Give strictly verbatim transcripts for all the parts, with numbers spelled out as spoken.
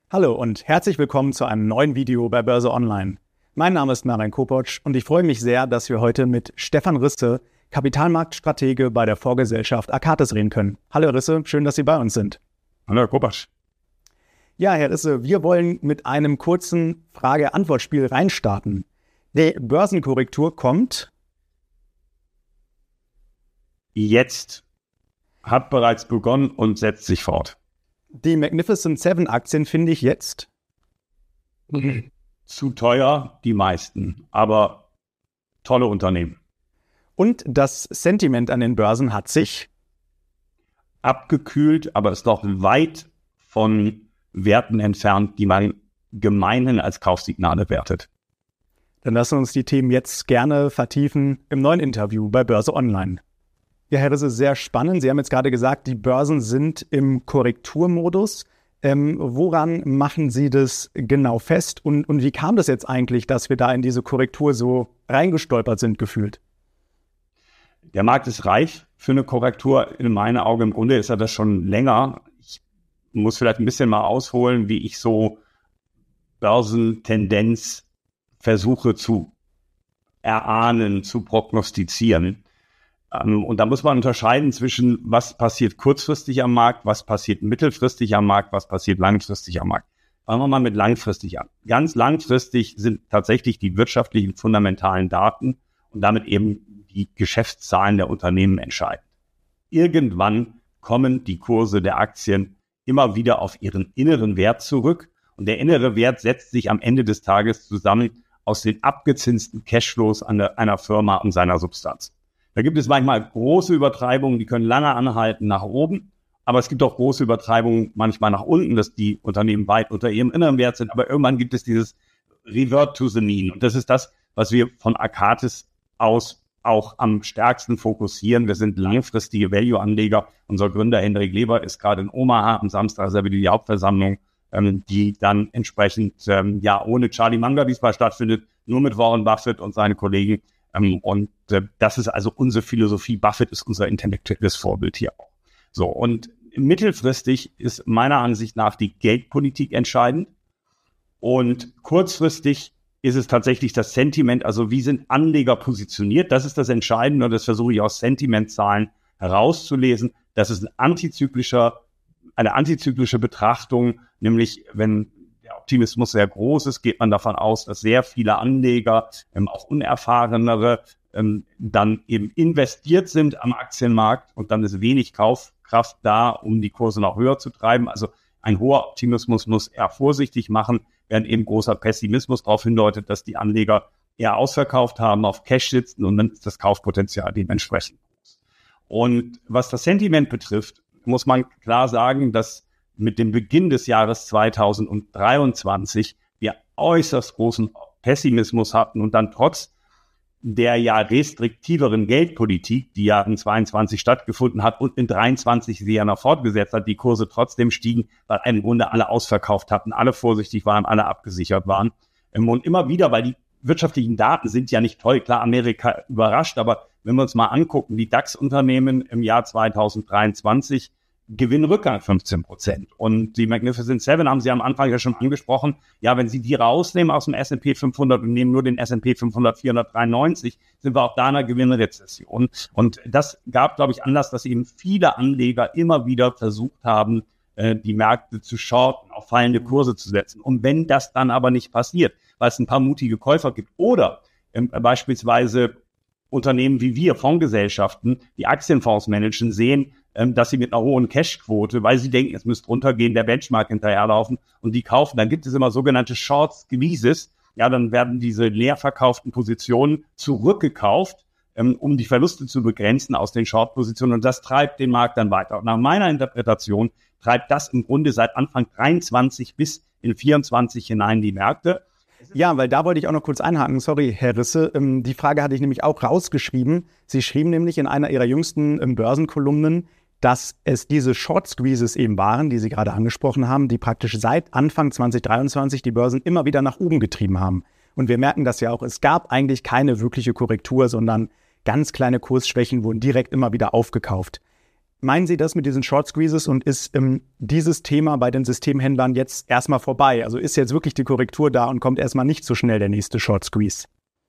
Hallo und herzlich willkommen zu einem neuen Video bei Börse Online. Mein Name ist Marian Kopotsch und ich freue mich sehr, dass wir heute mit Stefan Risse, Kapitalmarktstratege bei der Vorgesellschaft Akatis reden können. Hallo Herr Risse, schön, dass Sie bei uns sind. Hallo Herr Kopotsch. Ja, Herr Risse, wir wollen mit einem kurzen Frage-Antwort-Spiel reinstarten. Die Börsenkorrektur kommt jetzt, hat bereits begonnen und setzt sich fort. Die Magnificent Seven Aktien finde ich jetzt zu teuer, die meisten, aber tolle Unternehmen. Und das Sentiment an den Börsen hat sich abgekühlt, aber ist noch weit von Werten entfernt, die man gemeinhin als Kaufsignale wertet. Dann lassen wir uns die Themen jetzt gerne vertiefen im neuen Interview bei Börse Online. Ja, Herr Risse, sehr spannend. Sie haben jetzt gerade gesagt, die Börsen sind im Korrekturmodus. Ähm, woran machen Sie das genau fest? Und, und wie kam das jetzt eigentlich, dass wir da in diese Korrektur so reingestolpert sind, gefühlt? Der Markt ist reif für eine Korrektur. In meinen Augen im Grunde ist er das schon länger. Ich muss vielleicht ein bisschen mal ausholen, wie ich so Börsentendenz versuche zu erahnen, zu prognostizieren. Und da muss man unterscheiden zwischen, was passiert kurzfristig am Markt, was passiert mittelfristig am Markt, was passiert langfristig am Markt. Fangen wir mal mit langfristig an. Ganz langfristig sind tatsächlich die wirtschaftlichen fundamentalen Daten und damit eben die Geschäftszahlen der Unternehmen entscheidend. Irgendwann kommen die Kurse der Aktien immer wieder auf ihren inneren Wert zurück und der innere Wert setzt sich am Ende des Tages zusammen aus den abgezinsten Cashflows einer Firma und seiner Substanz. Da gibt es manchmal große Übertreibungen, die können lange anhalten nach oben, aber es gibt auch große Übertreibungen manchmal nach unten, dass die Unternehmen weit unter ihrem inneren Wert sind, aber irgendwann gibt es dieses Revert to the Mean und das ist das, was wir von Akatis aus auch am stärksten fokussieren. Wir sind langfristige Value-Anleger. Unser Gründer Hendrik Leber ist gerade in Omaha, am Samstag ist er wieder die Hauptversammlung, ähm, die dann entsprechend, ähm, ja, ohne Charlie Munger diesmal stattfindet, nur mit Warren Buffett und seine Kollegen. Ähm, und äh, das ist also unsere Philosophie. Buffett ist unser intellektuelles Vorbild hier auch. So, und mittelfristig ist meiner Ansicht nach die Geldpolitik entscheidend. Und kurzfristig ist es tatsächlich das Sentiment, also wie sind Anleger positioniert? Das ist das Entscheidende und das versuche ich aus Sentimentzahlen herauszulesen. Das ist ein antizyklischer, eine antizyklische Betrachtung, nämlich wenn der Optimismus sehr groß ist, geht man davon aus, dass sehr viele Anleger, ähm, auch unerfahrenere, ähm, dann eben investiert sind am Aktienmarkt und dann ist wenig Kaufkraft da, um die Kurse noch höher zu treiben. Also ein hoher Optimismus muss eher vorsichtig machen, während eben großer Pessimismus darauf hindeutet, dass die Anleger eher ausverkauft haben, auf Cash sitzen und dann ist das Kaufpotenzial dementsprechend groß. Und was das Sentiment betrifft, muss man klar sagen, dass mit dem Beginn des Jahres zweitausenddreiundzwanzig wir äußerst großen Pessimismus hatten und dann trotz der ja restriktiveren Geldpolitik, die ja in zweiundzwanzig stattgefunden hat und in dreiundzwanzig sie ja noch fortgesetzt hat, die Kurse trotzdem stiegen, weil im Grunde alle ausverkauft hatten, alle vorsichtig waren, alle abgesichert waren. Und immer wieder, weil die wirtschaftlichen Daten sind ja nicht toll, klar, Amerika überrascht, aber wenn wir uns mal angucken, die DAX-Unternehmen im Jahr zweitausenddreiundzwanzig Gewinnrückgang fünfzehn Prozent. Und die Magnificent Seven haben Sie am Anfang ja schon angesprochen. Ja, wenn Sie die rausnehmen aus dem S und P fünfhundert und nehmen nur den S und P fünfhundert vierhundertdreiundneunzig, sind wir auch da in einer Gewinnrezession. Und das gab, glaube ich, Anlass, dass eben viele Anleger immer wieder versucht haben, die Märkte zu shorten, auf fallende Kurse zu setzen. Und wenn das dann aber nicht passiert, weil es ein paar mutige Käufer gibt oder ähm, beispielsweise Unternehmen wie wir, Fondsgesellschaften, die Aktienfonds managen, sehen, dass sie mit einer hohen Cashquote, weil sie denken, es müsste runtergehen, der Benchmark hinterherlaufen und die kaufen, dann gibt es immer sogenannte Short Squeezes. Ja, dann werden diese leer verkauften Positionen zurückgekauft, um die Verluste zu begrenzen aus den Short-Positionen und das treibt den Markt dann weiter. Und nach meiner Interpretation treibt das im Grunde seit Anfang dreiundzwanzig bis in vierundzwanzig hinein die Märkte. Ja, weil da wollte ich auch noch kurz einhaken. Sorry, Herr Risse. Ähm, die Frage hatte ich nämlich auch rausgeschrieben. Sie schrieben nämlich in einer Ihrer jüngsten ähm, Börsenkolumnen, dass es diese Short Squeezes eben waren, die Sie gerade angesprochen haben, die praktisch seit Anfang zwanzig dreiundzwanzig die Börsen immer wieder nach oben getrieben haben. Und wir merken das ja auch, es gab eigentlich keine wirkliche Korrektur, sondern ganz kleine Kursschwächen wurden direkt immer wieder aufgekauft. Meinen Sie das mit diesen Short Squeezes und ist ähm, dieses Thema bei den Systemhändlern jetzt erstmal vorbei? Also ist jetzt wirklich die Korrektur da und kommt erstmal nicht so schnell der nächste Short Squeeze?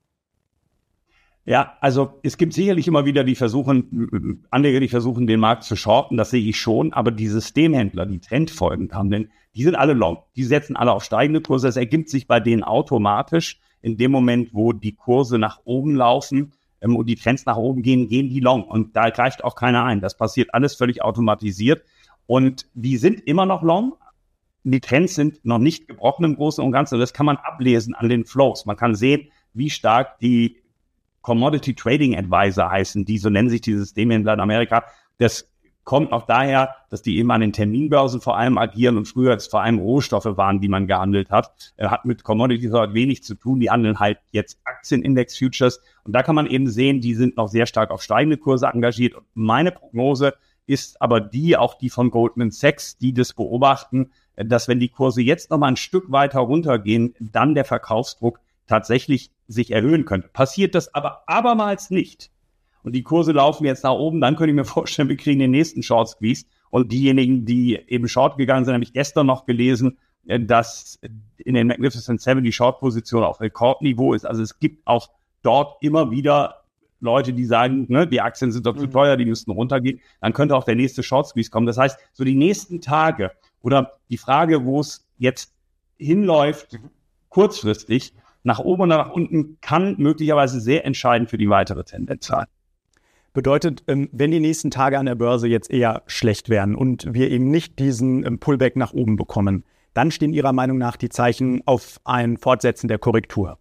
Ja, also es gibt sicherlich immer wieder die versuchen, Anleger, die versuchen, den Markt zu shorten, das sehe ich schon, aber die Systemhändler, die trendfolgend handeln, die sind alle long. Die setzen alle auf steigende Kurse. Das ergibt sich bei denen automatisch. In dem Moment, wo die Kurse nach oben laufen ähm, und die Trends nach oben gehen, gehen die long. Und da greift auch keiner ein. Das passiert alles völlig automatisiert. Und die sind immer noch long. Die Trends sind noch nicht gebrochen im Großen und Ganzen. Und das kann man ablesen an den Flows. Man kann sehen, wie stark die Commodity Trading Advisor heißen, die, so nennen sich die Systemhändler in Amerika. Das kommt auch daher, dass die eben an den Terminbörsen vor allem agieren und früher es vor allem Rohstoffe waren, die man gehandelt hat. Er hat mit Commodities dort wenig zu tun. Die handeln halt jetzt Aktienindex-Futures. Und da kann man eben sehen, die sind noch sehr stark auf steigende Kurse engagiert. Und meine Prognose ist aber die, auch die von Goldman Sachs, die das beobachten, dass wenn die Kurse jetzt noch mal ein Stück weiter runtergehen, dann der Verkaufsdruck tatsächlich sich erhöhen könnte. Passiert das aber abermals nicht und die Kurse laufen jetzt nach oben, dann könnte ich mir vorstellen, wir kriegen den nächsten Short Squeeze. Und diejenigen, die eben Short gegangen sind, habe ich gestern noch gelesen, dass in den Magnificent Seven die Short-Position auf Rekordniveau ist. Also es gibt auch dort immer wieder Leute, die sagen, ne, die Aktien sind doch zu teuer, die müssten runtergehen. Dann könnte auch der nächste Short Squeeze kommen. Das heißt, so die nächsten Tage oder die Frage, wo es jetzt hinläuft, kurzfristig, nach oben oder nach unten, kann möglicherweise sehr entscheidend für die weitere Tendenz sein. Bedeutet, wenn die nächsten Tage an der Börse jetzt eher schlecht werden und wir eben nicht diesen Pullback nach oben bekommen, dann stehen Ihrer Meinung nach die Zeichen auf ein Fortsetzen der Korrektur?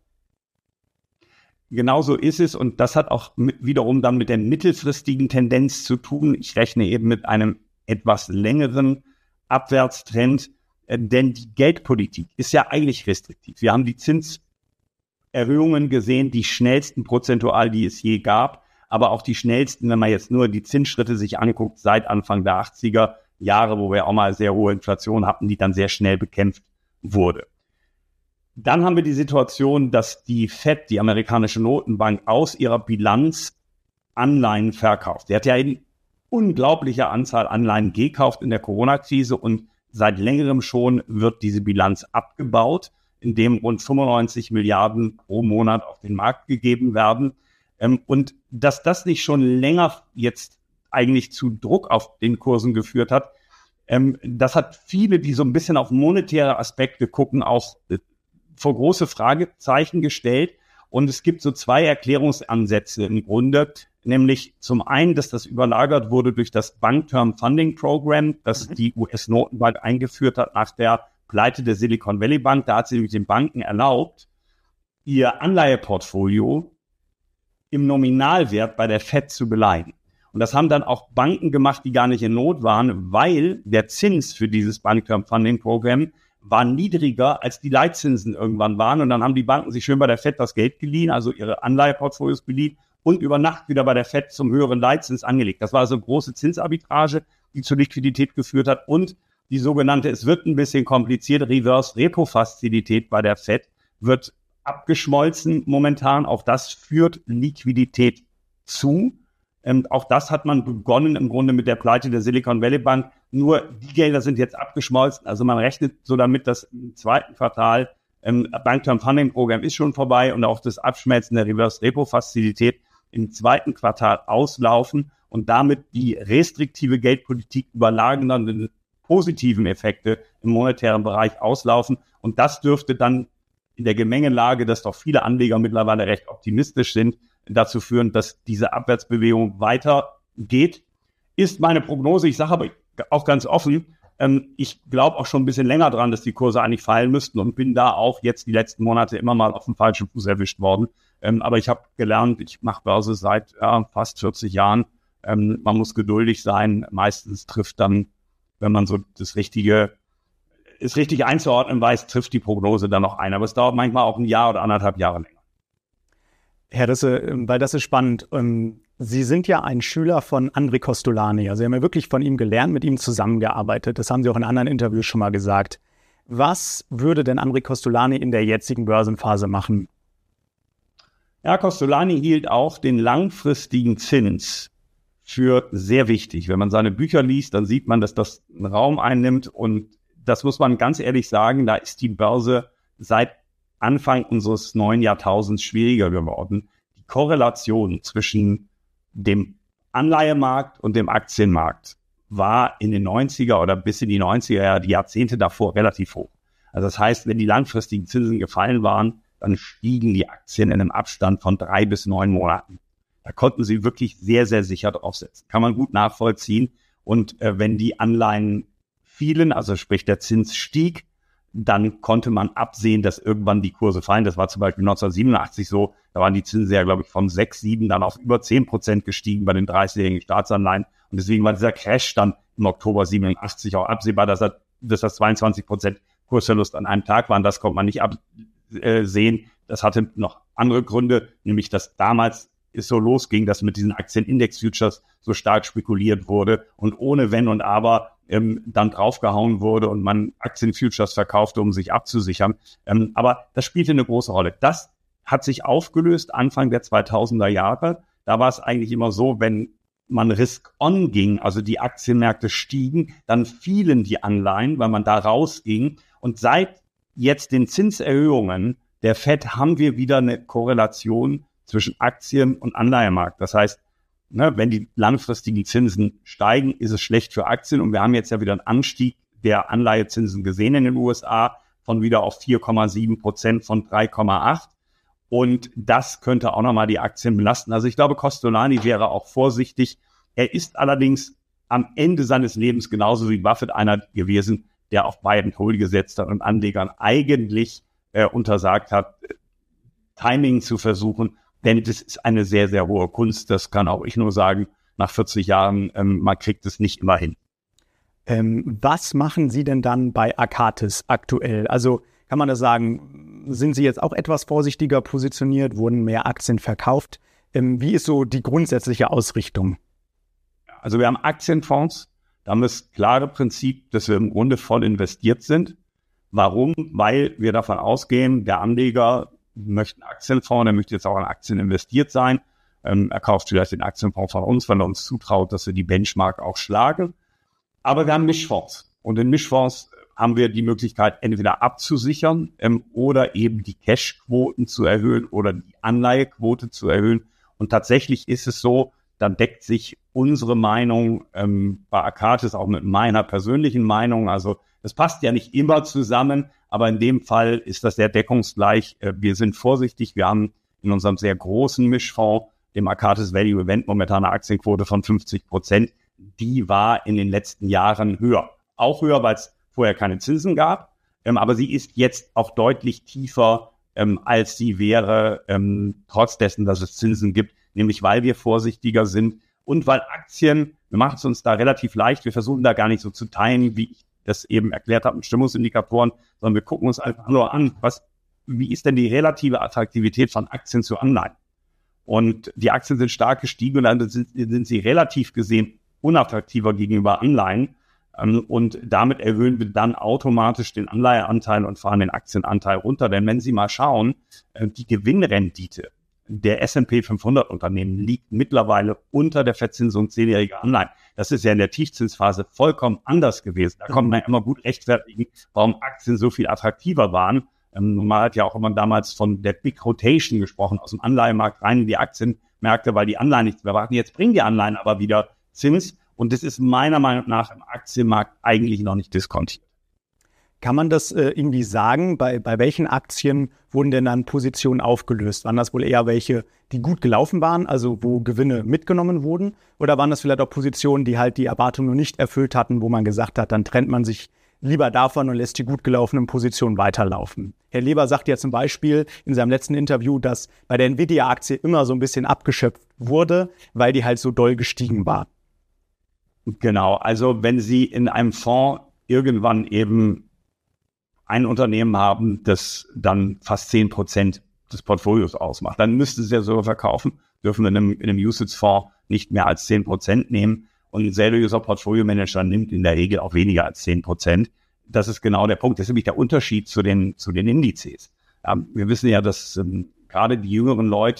Genauso ist es und das hat auch mit, wiederum dann mit der mittelfristigen Tendenz zu tun. Ich rechne eben mit einem etwas längeren Abwärtstrend, denn die Geldpolitik ist ja eigentlich restriktiv. Wir haben die Zinserhöhungen gesehen, die schnellsten prozentual, die es je gab, aber auch die schnellsten, wenn man jetzt nur die Zinsschritte sich anguckt, seit Anfang der achtziger Jahre, wo wir auch mal sehr hohe Inflation hatten, die dann sehr schnell bekämpft wurde. Dann haben wir die Situation, dass die Fed, die amerikanische Notenbank, aus ihrer Bilanz Anleihen verkauft. Sie hat ja eine unglaubliche Anzahl Anleihen gekauft in der Corona-Krise und seit längerem schon wird diese Bilanz abgebaut, indem rund fünfundneunzig Milliarden pro Monat auf den Markt gegeben werden. Und dass das nicht schon länger jetzt eigentlich zu Druck auf den Kursen geführt hat, das hat viele, die so ein bisschen auf monetäre Aspekte gucken, auch vor große Fragezeichen gestellt. Und es gibt so zwei Erklärungsansätze im Grunde, nämlich zum einen, dass das überlagert wurde durch das Bank Term Funding Program, das mhm. die U S-Notenbank eingeführt hat nach der Pleite der Silicon Valley Bank. Da hat sie nämlich den Banken erlaubt, ihr Anleiheportfolio im Nominalwert bei der Fed zu beleihen. Und das haben dann auch Banken gemacht, die gar nicht in Not waren, weil der Zins für dieses Bank Term Funding Program war niedriger, als die Leitzinsen irgendwann waren. Und dann haben die Banken sich schön bei der Fed das Geld geliehen, also ihre Anleiheportfolios geliehen und über Nacht wieder bei der Fed zum höheren Leitzins angelegt. Das war also eine große Zinsarbitrage, die zur Liquidität geführt hat. Und die sogenannte, es wird ein bisschen kompliziert, Reverse-Repo-Fazilität bei der Fed wird abgeschmolzen momentan. Auch das führt Liquidität zu. Ähm, auch das hat man begonnen im Grunde mit der Pleite der Silicon Valley Bank. Nur die Gelder sind jetzt abgeschmolzen. Also man rechnet so damit, dass im zweiten Quartal ähm, Bank Term Funding Program ist schon vorbei und auch das Abschmelzen der Reverse Repo Fazilität im zweiten Quartal auslaufen und damit die restriktive Geldpolitik überlagernden positiven Effekte im monetären Bereich auslaufen. Und das dürfte dann in der Gemengelage, dass doch viele Anleger mittlerweile recht optimistisch sind, dazu führen, dass diese Abwärtsbewegung weitergeht. Ist meine Prognose. Ich sage aber auch ganz offen, ähm, ich glaube auch schon ein bisschen länger dran, dass die Kurse eigentlich fallen müssten und bin da auch jetzt die letzten Monate immer mal auf dem falschen Fuß erwischt worden. Ähm, aber ich habe gelernt, ich mache Börse seit ja, fast vierzig Jahren. Ähm, man muss geduldig sein. Meistens trifft dann, wenn man so das Richtige, ist richtig einzuordnen weiß, trifft die Prognose dann noch ein. Aber es dauert manchmal auch ein Jahr oder anderthalb Jahre länger. Herr Risse, weil das ist spannend. Sie sind ja ein Schüler von André Kostolany. Also Sie haben ja wirklich von ihm gelernt, mit ihm zusammengearbeitet. Das haben Sie auch in anderen Interviews schon mal gesagt. Was würde denn André Kostolany in der jetzigen Börsenphase machen? Ja, Kostolany hielt auch den langfristigen Zins für sehr wichtig. Wenn man seine Bücher liest, dann sieht man, dass das einen Raum einnimmt. Und das muss man ganz ehrlich sagen, da ist die Börse seit Anfang unseres neuen Jahrtausends schwieriger geworden. Die Korrelation zwischen dem Anleihemarkt und dem Aktienmarkt war in den neunziger oder bis in die neunziger Jahre, die Jahrzehnte davor, relativ hoch. Also das heißt, wenn die langfristigen Zinsen gefallen waren, dann stiegen die Aktien in einem Abstand von drei bis neun Monaten. Da konnten sie wirklich sehr, sehr sicher draufsetzen. Kann man gut nachvollziehen. Und äh, wenn die Anleihen fielen, also sprich der Zins stieg, dann konnte man absehen, dass irgendwann die Kurse fallen. Das war zum Beispiel neunzehnhundertsiebenundachtzig so. Da waren die Zinsen ja, glaube ich, von sechs, sieben dann auf über zehn Prozent gestiegen bei den dreißigjährigen Staatsanleihen. Und deswegen war dieser Crash dann im Oktober siebenundachtzig auch absehbar, dass, er, dass das zweiundzwanzig Prozent Kursverlust an einem Tag waren. Das konnte man nicht absehen. Das hatte noch andere Gründe, nämlich dass damals es so losging, dass mit diesen Aktienindex-Futures so stark spekuliert wurde und ohne Wenn und Aber ähm, dann draufgehauen wurde und man Aktienfutures verkaufte, um sich abzusichern. Ähm, aber das spielte eine große Rolle. Das hat sich aufgelöst Anfang der zweitausender Jahre. Da war es eigentlich immer so, wenn man Risk-on ging, also die Aktienmärkte stiegen, dann fielen die Anleihen, weil man da rausging. Und seit jetzt den Zinserhöhungen der Fed haben wir wieder eine Korrelation zwischen Aktien- und Anleihemarkt. Das heißt, ne, wenn die langfristigen Zinsen steigen, ist es schlecht für Aktien. Und wir haben jetzt ja wieder einen Anstieg der Anleihezinsen gesehen in den U S A von wieder auf vier Komma sieben Prozent von drei Komma acht. Und das könnte auch nochmal die Aktien belasten. Also ich glaube, Costolani wäre auch vorsichtig. Er ist allerdings am Ende seines Lebens genauso wie Buffett einer gewesen, der auf Buy and Hold gesetzt hat und Anlegern eigentlich äh, untersagt hat, Timing zu versuchen. Denn das ist eine sehr, sehr hohe Kunst. Das kann auch ich nur sagen, nach vierzig Jahren, ähm, man kriegt es nicht immer hin. Ähm, was machen Sie denn dann bei Arcatis aktuell? Also kann man das sagen, sind Sie jetzt auch etwas vorsichtiger positioniert? Wurden mehr Aktien verkauft? Ähm, wie ist so die grundsätzliche Ausrichtung? Also wir haben Aktienfonds. Da haben wir das klare Prinzip, dass wir im Grunde voll investiert sind. Warum? Weil wir davon ausgehen, der Anleger möchte einen Aktienfonds, der möchte jetzt auch in Aktien investiert sein. Ähm, er kauft vielleicht den Aktienfonds von uns, weil er uns zutraut, dass wir die Benchmark auch schlagen. Aber wir haben Mischfonds. Und in Mischfonds haben wir die Möglichkeit, entweder abzusichern ähm, oder eben die Cashquoten zu erhöhen oder die Anleihequote zu erhöhen. Und tatsächlich ist es so, dann deckt sich unsere Meinung ähm, bei Arcatis auch mit meiner persönlichen Meinung. Also das passt ja nicht immer zusammen, aber in dem Fall ist das sehr deckungsgleich. Äh, wir sind vorsichtig. Wir haben in unserem sehr großen Mischfonds, dem Arcatis Value Event, momentan eine Aktienquote von fünfzig Prozent. Die war in den letzten Jahren höher. Auch höher, weil es vorher keine Zinsen gab. Ähm, aber sie ist jetzt auch deutlich tiefer, ähm, als sie wäre, ähm, trotz dessen, dass es Zinsen gibt. Nämlich weil wir vorsichtiger sind und weil Aktien, wir machen es uns da relativ leicht, wir versuchen da gar nicht so zu teilen, wie ich das eben erklärt habe mit Stimmungsindikatoren, sondern wir gucken uns einfach nur an, was, wie ist denn die relative Attraktivität von Aktien zu Anleihen? Und die Aktien sind stark gestiegen und dann sind, sind sie relativ gesehen unattraktiver gegenüber Anleihen. Und damit erhöhen wir dann automatisch den Anleiheanteil und fahren den Aktienanteil runter. Denn wenn Sie mal schauen, die Gewinnrendite der S und P fünfhundert Unternehmen liegt mittlerweile unter der Verzinsung zehnjähriger Anleihen. Das ist ja in der Tiefzinsphase vollkommen anders gewesen. Da konnte man immer gut rechtfertigen, warum Aktien so viel attraktiver waren. Ähm, man hat ja auch immer damals von der Big Rotation gesprochen, aus dem Anleihenmarkt rein in die Aktienmärkte, weil die Anleihen nichts mehr brachten. Jetzt bringen die Anleihen aber wieder Zins. Und das ist meiner Meinung nach im Aktienmarkt eigentlich noch nicht diskontiert. Kann man das äh, irgendwie sagen? Bei, bei welchen Aktien wurden denn dann Positionen aufgelöst? Waren das wohl eher welche, die gut gelaufen waren, also wo Gewinne mitgenommen wurden? Oder waren das vielleicht auch Positionen, die halt die Erwartungen noch nicht erfüllt hatten, wo man gesagt hat, dann trennt man sich lieber davon und lässt die gut gelaufenen Positionen weiterlaufen? Herr Leber sagt ja zum Beispiel in seinem letzten Interview, dass bei der Nvidia-Aktie immer so ein bisschen abgeschöpft wurde, weil die halt so doll gestiegen war. Genau, also wenn Sie in einem Fonds irgendwann eben ein Unternehmen haben, das dann fast zehn Prozent des Portfolios ausmacht, dann müssten Sie ja sogar verkaufen, dürfen in einem, in einem UCITS-Fonds nicht mehr als zehn Prozent nehmen. Und ein seriöser Portfolio-Manager nimmt in der Regel auch weniger als zehn Prozent. Das ist genau der Punkt. Das ist nämlich der Unterschied zu den, zu den Indizes. Ja, wir wissen ja, dass ähm, gerade die jüngeren Leute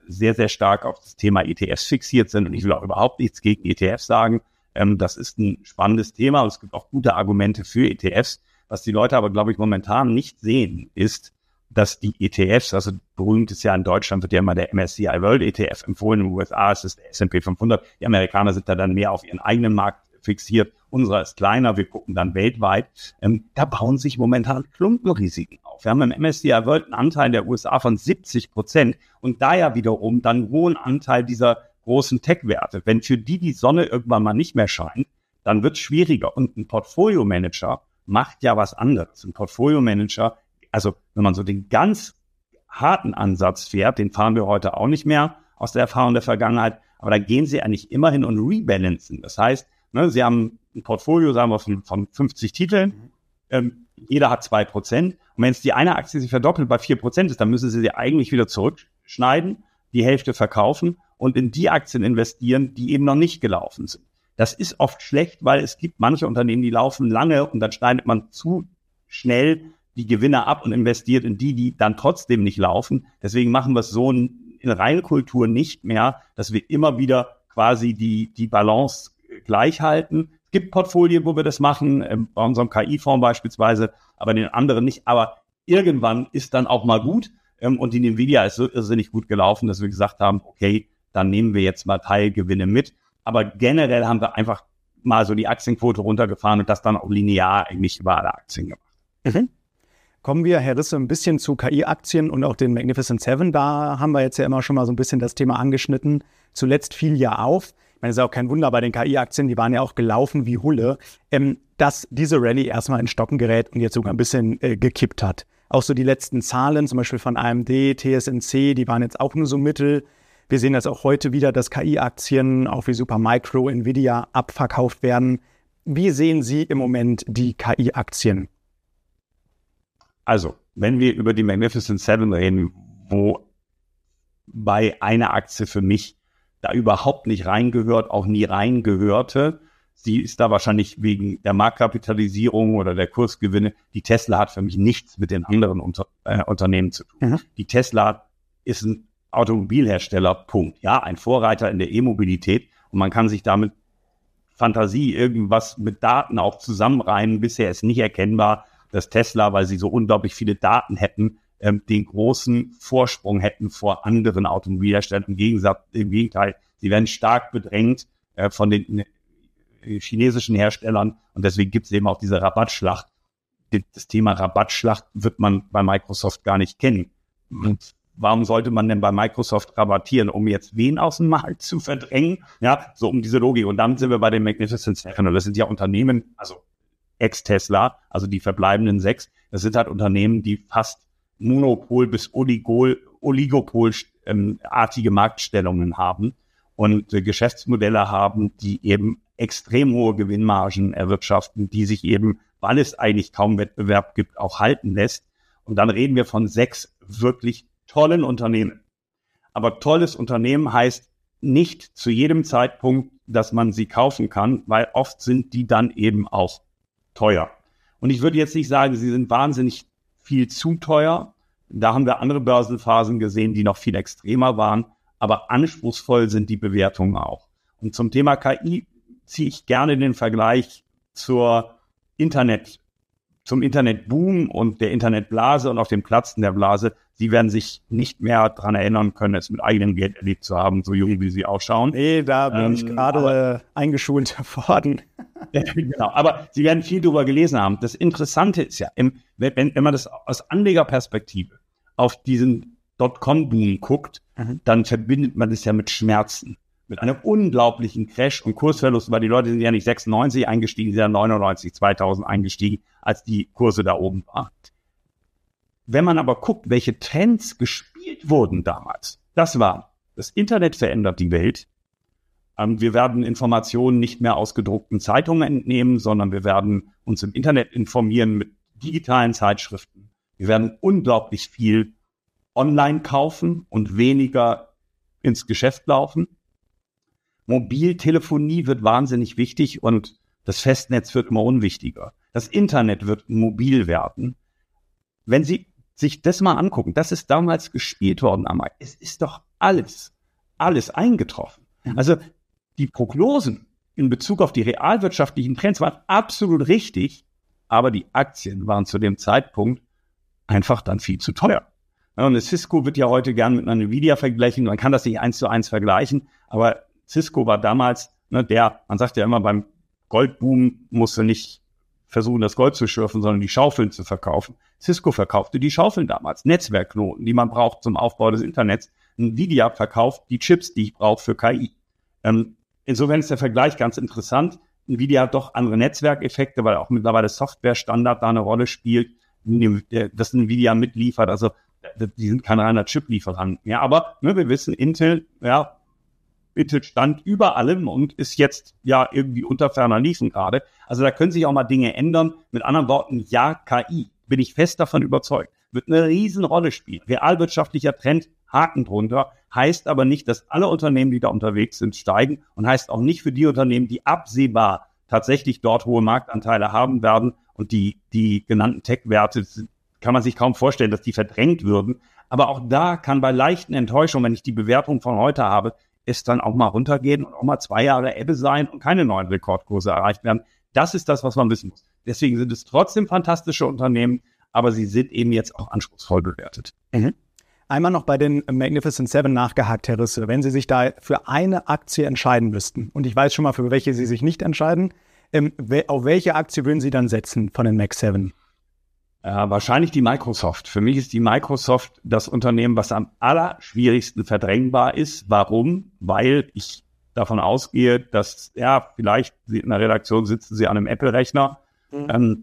sehr, sehr stark auf das Thema E T Fs fixiert sind. Und ich will auch überhaupt nichts gegen E T Fs sagen. Ähm, das ist ein spannendes Thema und es gibt auch gute Argumente für E T Fs. Was die Leute aber, glaube ich, momentan nicht sehen, ist, dass die E T Fs, also berühmt ist ja in Deutschland, wird ja immer der M S C I World E T F empfohlen, in den U S A ist es der S and P fünfhundert. Die Amerikaner sind da dann mehr auf ihren eigenen Markt fixiert. Unserer ist kleiner, wir gucken dann weltweit. Ähm, da bauen sich momentan Klumpenrisiken auf. Wir haben im M S C I World einen Anteil der U S A von siebzig Prozent und da ja wiederum dann einen hohen Anteil dieser großen Tech-Werte. Wenn für die die Sonne irgendwann mal nicht mehr scheint, dann wird es schwieriger. Und ein Portfolio-Manager macht ja was anderes. Ein Portfolio-Manager, also wenn man so den ganz harten Ansatz fährt, den fahren wir heute auch nicht mehr aus der Erfahrung der Vergangenheit, aber da gehen sie eigentlich immer hin und rebalancen. Das heißt, ne, sie haben ein Portfolio, sagen wir, von, von fünfzig Titeln, ähm, jeder hat zwei Prozent. Und wenn es die eine Aktie sich verdoppelt bei vier Prozent ist, dann müssen sie sie eigentlich wieder zurückschneiden, die Hälfte verkaufen und in die Aktien investieren, die eben noch nicht gelaufen sind. Das ist oft schlecht, weil es gibt manche Unternehmen, die laufen lange und dann schneidet man zu schnell die Gewinne ab und investiert in die, die dann trotzdem nicht laufen. Deswegen machen wir es so in Reinkultur nicht mehr, dass wir immer wieder quasi die, die Balance gleich halten. Es gibt Portfolien, wo wir das machen, bei unserem K I-Fonds beispielsweise, aber den anderen nicht. Aber irgendwann ist dann auch mal gut. Und die Nvidia ist so irrsinnig gut gelaufen, dass wir gesagt haben, okay, dann nehmen wir jetzt mal Teilgewinne mit. Aber generell haben wir einfach mal so die Aktienquote runtergefahren und das dann auch linear eigentlich über alle Aktien gemacht. Mhm. Kommen wir, Herr Risse, ein bisschen zu K I-Aktien und auch den Magnificent Seven. Da haben wir jetzt ja immer schon mal so ein bisschen das Thema angeschnitten. Zuletzt fiel ja auf, ich meine, es ist auch kein Wunder bei den K I-Aktien, die waren ja auch gelaufen wie Hulle, ähm, dass diese Rallye erstmal in Stocken gerät und jetzt sogar ein bisschen äh, gekippt hat. Auch so die letzten Zahlen, zum Beispiel von A M D, T S M C, die waren jetzt auch nur so mittel. Wir sehen das auch heute wieder, dass K I-Aktien, auch wie Supermicro, Nvidia, abverkauft werden. Wie sehen Sie im Moment die K I-Aktien? Also, wenn wir über die Magnificent Seven reden, wo bei einer Aktie für mich da überhaupt nicht reingehört, auch nie reingehörte, sie ist da wahrscheinlich wegen der Marktkapitalisierung oder der Kursgewinne, die Tesla hat für mich nichts mit den anderen Unter- äh, Unternehmen zu tun. Mhm. Die Tesla ist ein Automobilhersteller, Punkt. Ja, ein Vorreiter in der E-Mobilität und man kann sich damit Fantasie irgendwas mit Daten auch zusammenreimen. Bisher ist nicht erkennbar, dass Tesla, weil sie so unglaublich viele Daten hätten, ähm, den großen Vorsprung hätten vor anderen Automobilherstellern. Im Gegensatz, im Gegenteil, sie werden stark bedrängt äh, von den äh, chinesischen Herstellern und deswegen gibt es eben auch diese Rabattschlacht. Das Thema Rabattschlacht wird man bei Microsoft gar nicht kennen. Und warum sollte man denn bei Microsoft rabattieren, um jetzt wen aus dem Markt zu verdrängen? Ja, so um diese Logik. Und dann sind wir bei den Magnificent Seven. Und das sind ja Unternehmen, also Ex-Tesla, also die verbleibenden sechs, das sind halt Unternehmen, die fast Monopol- bis Oligol, Oligopol-artige Marktstellungen haben und äh, Geschäftsmodelle haben, die eben extrem hohe Gewinnmargen erwirtschaften, die sich eben, weil es eigentlich kaum Wettbewerb gibt, auch halten lässt. Und dann reden wir von sechs wirklich tollen Unternehmen. Aber tolles Unternehmen heißt nicht zu jedem Zeitpunkt, dass man sie kaufen kann, weil oft sind die dann eben auch teuer. Und ich würde jetzt nicht sagen, sie sind wahnsinnig viel zu teuer. Da haben wir andere Börsenphasen gesehen, die noch viel extremer waren. Aber anspruchsvoll sind die Bewertungen auch. Und zum Thema K I ziehe ich gerne den Vergleich zur Internet, zum Internetboom und der Internetblase und auf dem Platzen der Blase. Sie werden sich nicht mehr daran erinnern können, es mit eigenem Geld erlebt zu haben, so jung wie Sie ausschauen. Nee, da bin ähm, ich gerade äh, eingeschult worden. Genau, aber Sie werden viel darüber gelesen haben. Das Interessante ist ja, im, wenn, wenn man das aus Anlegerperspektive auf diesen Dotcom-Boom guckt, mhm. dann verbindet man das ja mit Schmerzen, mit einem unglaublichen Crash und Kursverlust, weil die Leute sind ja nicht sechsundneunzig eingestiegen, sie sind ja neunundneunzig, zweitausend eingestiegen, als die Kurse da oben waren. Wenn man aber guckt, welche Trends gespielt wurden damals, das war, das Internet verändert die Welt. Ähm, wir werden Informationen nicht mehr aus gedruckten Zeitungen entnehmen, sondern wir werden uns im Internet informieren mit digitalen Zeitschriften. Wir werden unglaublich viel online kaufen und weniger ins Geschäft laufen. Mobiltelefonie wird wahnsinnig wichtig und das Festnetz wird immer unwichtiger. Das Internet wird mobil werden. Wenn Sie sich das mal angucken, das ist damals gespielt worden am Markt. Es ist doch alles, alles eingetroffen. Also die Prognosen in Bezug auf die realwirtschaftlichen Trends waren absolut richtig, aber die Aktien waren zu dem Zeitpunkt einfach dann viel zu teuer. Ja, und eine Cisco wird ja heute gern mit einer Nvidia vergleichen. Man kann das nicht eins zu eins vergleichen, aber Cisco war damals, ne, der, man sagt ja immer, beim Goldboom musste nicht versuchen, das Gold zu schürfen, sondern die Schaufeln zu verkaufen. Cisco verkaufte die Schaufeln damals, Netzwerkknoten, die man braucht zum Aufbau des Internets. Nvidia verkauft die Chips, die ich brauche für K I. Ähm, insofern ist der Vergleich ganz interessant. Nvidia hat doch andere Netzwerkeffekte, weil auch mittlerweile Softwarestandard da eine Rolle spielt, das Nvidia mitliefert. Also die sind kein reiner Chip-Lieferant mehr. Aber ne, wir wissen, Intel, ja, Intel stand über allem und ist jetzt ja irgendwie unter ferner Liefen gerade. Also da können sich auch mal Dinge ändern. Mit anderen Worten, ja, K I, bin ich fest davon überzeugt, wird eine Riesenrolle spielen. Realwirtschaftlicher Trend, Haken drunter, heißt aber nicht, dass alle Unternehmen, die da unterwegs sind, steigen und heißt auch nicht für die Unternehmen, die absehbar tatsächlich dort hohe Marktanteile haben werden und die, die genannten Tech-Werte, kann man sich kaum vorstellen, dass die verdrängt würden. Aber auch da kann bei leichten Enttäuschungen, wenn ich die Bewertung von heute habe, es dann auch mal runtergehen und auch mal zwei Jahre Ebbe sein und keine neuen Rekordkurse erreicht werden. Das ist das, was man wissen muss. Deswegen sind es trotzdem fantastische Unternehmen, aber sie sind eben jetzt auch anspruchsvoll bewertet. Mhm. Einmal noch bei den Magnificent Seven nachgehakt, Herr Risse. Wenn Sie sich da für eine Aktie entscheiden müssten, und ich weiß schon mal, für welche Sie sich nicht entscheiden, ähm, auf welche Aktie würden Sie dann setzen von den Mag Seven? Ja, wahrscheinlich die Microsoft. Für mich ist die Microsoft das Unternehmen, was am allerschwierigsten verdrängbar ist. Warum? Weil ich davon ausgehe, dass, ja, vielleicht in der Redaktion sitzen Sie an einem Apple-Rechner. Mhm. Ähm,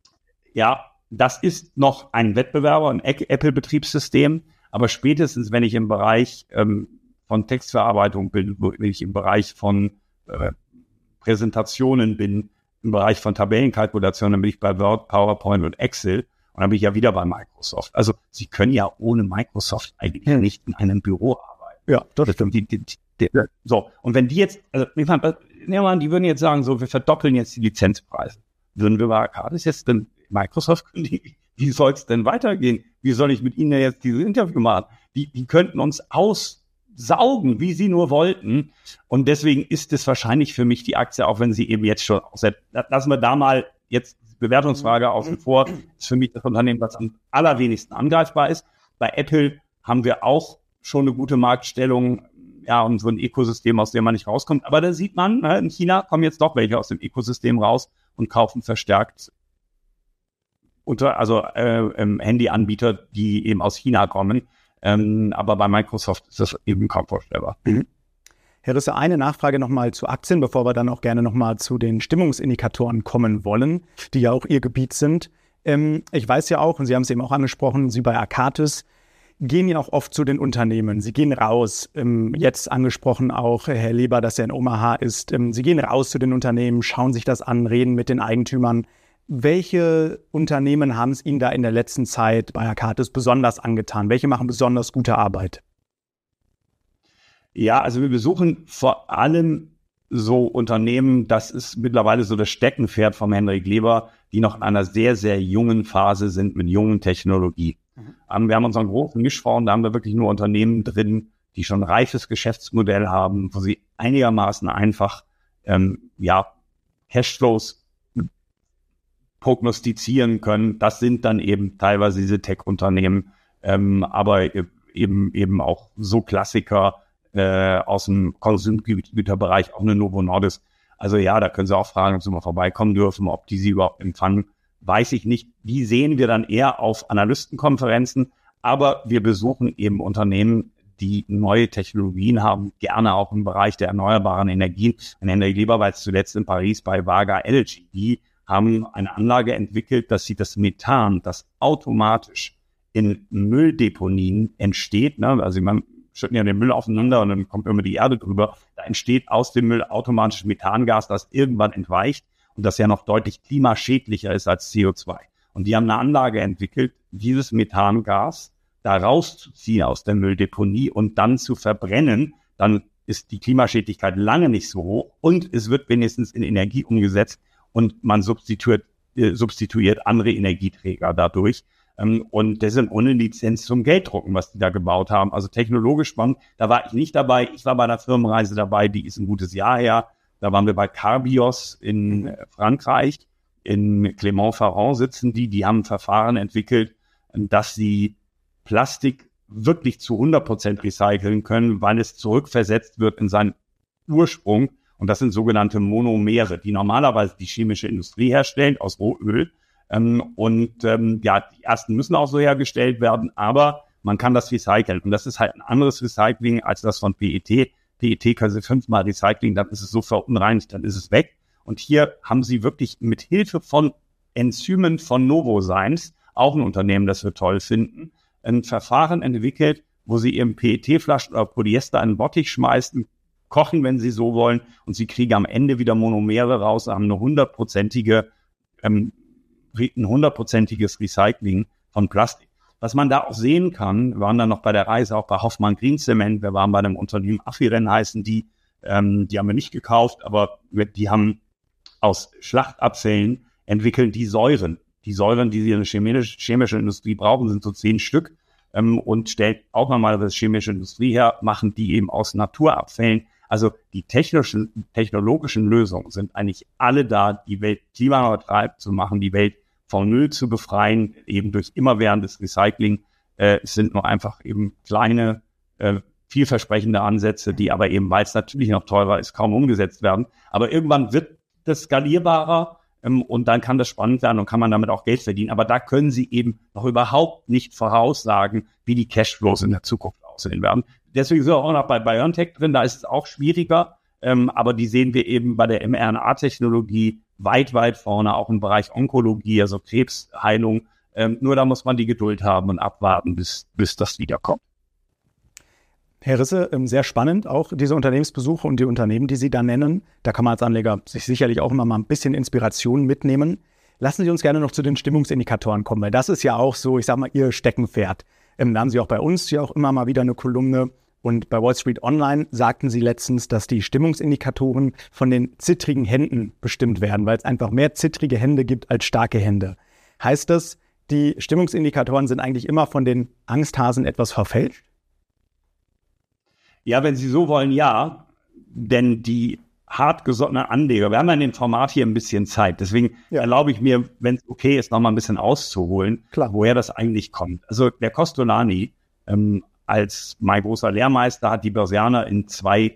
ja, das ist noch ein Wettbewerber, ein Apple-Betriebssystem. Aber spätestens, wenn ich im Bereich ähm, von Textverarbeitung bin, wenn ich im Bereich von äh, Präsentationen bin, im Bereich von Tabellenkalkulationen, dann bin ich bei Word, PowerPoint und Excel und dann bin ich ja wieder bei Microsoft. Also Sie können ja ohne Microsoft eigentlich hm. nicht in einem Büro arbeiten. Ja, das stimmt. Die, die, die, die, so, und wenn die jetzt, also ich meine, die würden jetzt sagen, so, wir verdoppeln jetzt die Lizenzpreise. Würden wir bei Arcadis jetzt denn Microsoft kündigen? Wie soll es denn weitergehen? Wie soll ich mit Ihnen jetzt dieses Interview machen? Die, die könnten uns aussaugen, wie sie nur wollten. Und deswegen ist es wahrscheinlich für mich die Aktie, auch wenn sie eben jetzt schon aussetzt. Lassen wir da mal jetzt Bewertungsfrage außen vor. Das ist für mich das Unternehmen, was am allerwenigsten angreifbar ist. Bei Apple haben wir auch schon eine gute Marktstellung, ja, und so ein Ökosystem, aus dem man nicht rauskommt. Aber da sieht man, in China kommen jetzt doch welche aus dem Ökosystem raus und kaufen verstärkt unter, also äh, ähm, Handyanbieter, die eben aus China kommen. Ähm, aber bei Microsoft ist das eben kaum vorstellbar. Mhm. Herr Risse, eine Nachfrage nochmal zu Aktien, bevor wir dann auch gerne nochmal zu den Stimmungsindikatoren kommen wollen, die ja auch Ihr Gebiet sind. Ähm, ich weiß ja auch, und Sie haben es eben auch angesprochen, Sie bei Arcadis gehen ja auch oft zu den Unternehmen. Sie gehen raus, ähm, jetzt angesprochen auch Herr Leber, dass er in Omaha ist. Ähm, Sie gehen raus zu den Unternehmen, schauen sich das an, reden mit den Eigentümern. Welche Unternehmen haben es Ihnen da in der letzten Zeit bei Arcadis besonders angetan? Welche machen besonders gute Arbeit? Ja, also wir besuchen vor allem so Unternehmen, das ist mittlerweile so das Steckenpferd von Hendrik Leber, die noch in einer sehr, sehr jungen Phase sind mit jungen Technologie. Mhm. Wir haben unseren großen Mischfonds, da haben wir wirklich nur Unternehmen drin, die schon ein reifes Geschäftsmodell haben, wo sie einigermaßen einfach ähm, ja Cashflows prognostizieren können. Das sind dann eben teilweise diese Tech-Unternehmen, ähm, aber eben eben auch so Klassiker äh, aus dem Konsumgüterbereich, auch eine Novo Nordisk. Also ja, da können Sie auch fragen, ob Sie mal vorbeikommen dürfen, ob die Sie überhaupt empfangen. Weiß ich nicht. Die sehen wir dann eher auf Analystenkonferenzen, aber wir besuchen eben Unternehmen, die neue Technologien haben, gerne auch im Bereich der erneuerbaren Energien. Und Hendrik Leber war jetzt zuletzt in Paris bei Vaga Energy. Die haben eine Anlage entwickelt, dass sie das Methan, das automatisch in Mülldeponien entsteht, ne? Also man schütten ja den Müll aufeinander und dann kommt immer die Erde drüber. Da entsteht aus dem Müll automatisch Methangas, das irgendwann entweicht und das ja noch deutlich klimaschädlicher ist als C O zwei. Und die haben eine Anlage entwickelt, dieses Methangas da rauszuziehen aus der Mülldeponie und dann zu verbrennen. Dann ist die Klimaschädlichkeit lange nicht so hoch und es wird wenigstens in Energie umgesetzt und man substituiert, äh, substituiert andere Energieträger dadurch. Ähm, und das sind ohne Lizenz zum Gelddrucken, was die da gebaut haben. Also technologisch spannend. Da war ich nicht dabei. Ich war bei einer Firmenreise dabei, die ist ein gutes Jahr her. Da waren wir bei Carbios in äh, Frankreich. In Clermont-Ferrand sitzen die. Die haben ein Verfahren entwickelt, dass sie Plastik wirklich zu hundert Prozent recyceln können, weil es zurückversetzt wird in seinen Ursprung. Und das sind sogenannte Monomere, die normalerweise die chemische Industrie herstellt aus Rohöl. Ähm, und ähm, ja, die ersten müssen auch so hergestellt werden, aber man kann das recyceln. Und das ist halt ein anderes Recycling als das von P E T. P E T können Sie fünfmal recyceln, dann ist es so verunreinigt, dann ist es weg. Und hier haben Sie wirklich mit Hilfe von Enzymen von Novozymes, auch ein Unternehmen, das wir toll finden, ein Verfahren entwickelt, wo Sie eben P E T-Flaschen oder Polyester in den Bottich schmeißen, kochen, wenn Sie so wollen, und Sie kriegen am Ende wieder Monomere raus, haben eine hundertprozentige, ähm, ein hundertprozentiges Recycling von Plastik. Was man da auch sehen kann, wir waren dann noch bei der Reise auch bei Hoffmann Green Cement, wir waren bei einem Unternehmen, Affiren heißen die, ähm, die haben wir nicht gekauft, aber die haben aus Schlachtabfällen entwickeln die Säuren. Die Säuren, die sie in der chemische, chemische Industrie brauchen, sind so zehn Stück ähm, und stellt auch nochmal das chemische Industrie her, machen die eben aus Naturabfällen. Also die technischen, technologischen Lösungen sind eigentlich alle da, die Welt klimaneutral zu machen, die Welt von Müll zu befreien, eben durch immerwährendes Recycling. Äh, es sind nur einfach eben kleine, äh, vielversprechende Ansätze, die aber eben, weil es natürlich noch teurer ist, kaum umgesetzt werden. Aber irgendwann wird das skalierbarer ähm, und dann kann das spannend werden und kann man damit auch Geld verdienen. Aber da können Sie eben noch überhaupt nicht voraussagen, wie die Cashflows in der Zukunft aussehen werden. Deswegen sind wir auch noch bei BioNTech drin, da ist es auch schwieriger, ähm, aber die sehen wir eben bei der mRNA-Technologie weit, weit vorne, auch im Bereich Onkologie, also Krebsheilung. Ähm, nur da muss man die Geduld haben und abwarten, bis, bis das wiederkommt. Herr Risse, sehr spannend, auch diese Unternehmensbesuche und die Unternehmen, die Sie da nennen. Da kann man als Anleger sich sicherlich auch immer mal ein bisschen Inspiration mitnehmen. Lassen Sie uns gerne noch zu den Stimmungsindikatoren kommen, weil das ist ja auch so, ich sag mal, Ihr Steckenpferd. Ähm, da haben Sie auch bei uns ja auch immer mal wieder eine Kolumne. Und bei Wall Street Online sagten Sie letztens, dass die Stimmungsindikatoren von den zittrigen Händen bestimmt werden, weil es einfach mehr zittrige Hände gibt als starke Hände. Heißt das, die Stimmungsindikatoren sind eigentlich immer von den Angsthasen etwas verfälscht? Ja, wenn Sie so wollen, ja. Denn die hartgesottenen Anleger, wir haben ja in dem Format hier ein bisschen Zeit, deswegen ja. erlaube ich mir, wenn es okay ist, noch mal ein bisschen auszuholen, Klar. woher das eigentlich kommt. Also der Kostolany, ähm, als mein großer Lehrmeister, hat die Börsianer in zwei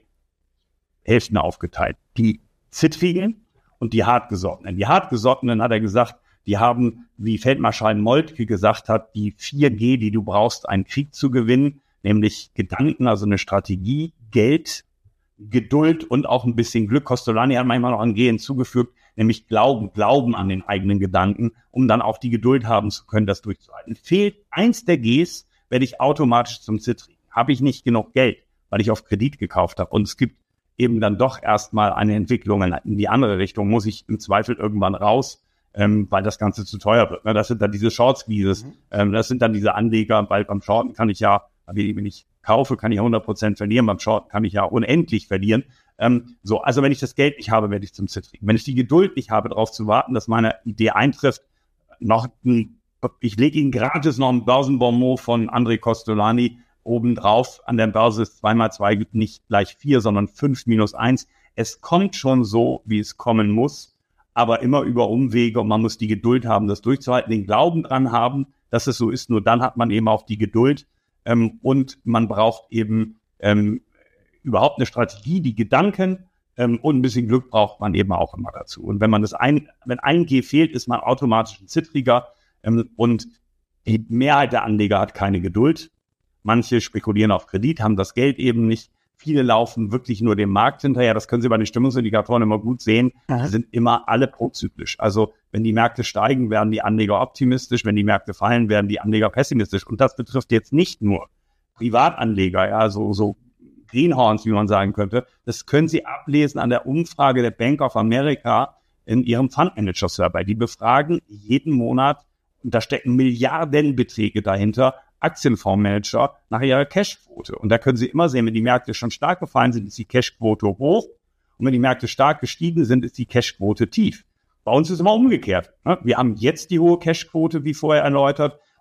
Hälften aufgeteilt. Die zittrigen und die hartgesottenen. Die hartgesottenen, hat er gesagt, die haben, wie Feldmarschall Moltke gesagt hat, die vier G, die du brauchst, einen Krieg zu gewinnen, nämlich Gedanken, also eine Strategie, Geld, Geduld und auch ein bisschen Glück. Kostolany hat manchmal noch ein G hinzugefügt, nämlich Glauben, Glauben an den eigenen Gedanken, um dann auch die Geduld haben zu können, das durchzuhalten. Fehlt eins der Gs, werde ich automatisch zum Zittrigen. Habe ich nicht genug Geld, weil ich auf Kredit gekauft habe und es gibt eben dann doch erstmal eine Entwicklung in die andere Richtung, muss ich im Zweifel irgendwann raus, ähm, weil das Ganze zu teuer wird. Das sind dann diese Short-Squeezes, mhm. ähm, das sind dann diese Anleger, weil beim Shorten kann ich ja, wenn ich kaufe, kann ich hundert Prozent verlieren, beim Shorten kann ich ja unendlich verlieren. Ähm, so, also wenn ich das Geld nicht habe, werde ich zum Zittrigen. Wenn ich die Geduld nicht habe, darauf zu warten, dass meine Idee eintrifft, noch ein Ich lege Ihnen gratis noch ein Börsenbonmot von André Kostolany obendrauf. An der Börse ist zwei mal zwei gibt nicht gleich vier, sondern fünf minus eins. Es kommt schon so, wie es kommen muss, aber immer über Umwege und man muss die Geduld haben, das durchzuhalten, den Glauben dran haben, dass es so ist. Nur dann hat man eben auch die Geduld ähm, und man braucht eben ähm, überhaupt eine Strategie, die Gedanken ähm, und ein bisschen Glück braucht man eben auch immer dazu. Und wenn man das ein, wenn ein G fehlt, ist man automatisch ein Zittriger. Und die Mehrheit der Anleger hat keine Geduld. Manche spekulieren auf Kredit, haben das Geld eben nicht. Viele laufen wirklich nur dem Markt hinterher. Das können Sie bei den Stimmungsindikatoren immer gut sehen. Die sind immer alle prozyklisch. Also wenn die Märkte steigen, werden die Anleger optimistisch. Wenn die Märkte fallen, werden die Anleger pessimistisch. Und das betrifft jetzt nicht nur Privatanleger, ja, so, so Greenhorns, wie man sagen könnte. Das können Sie ablesen an der Umfrage der Bank of America in ihrem Fund Manager Survey. Die befragen jeden Monat, und da stecken Milliardenbeträge dahinter, Aktienfondsmanager nach ihrer Cashquote. Und da können Sie immer sehen, wenn die Märkte schon stark gefallen sind, ist die Cashquote hoch. Und wenn die Märkte stark gestiegen sind, ist die Cashquote tief. Bei uns ist es immer umgekehrt. Wir haben jetzt die hohe Cashquote, wie vorher erläutert.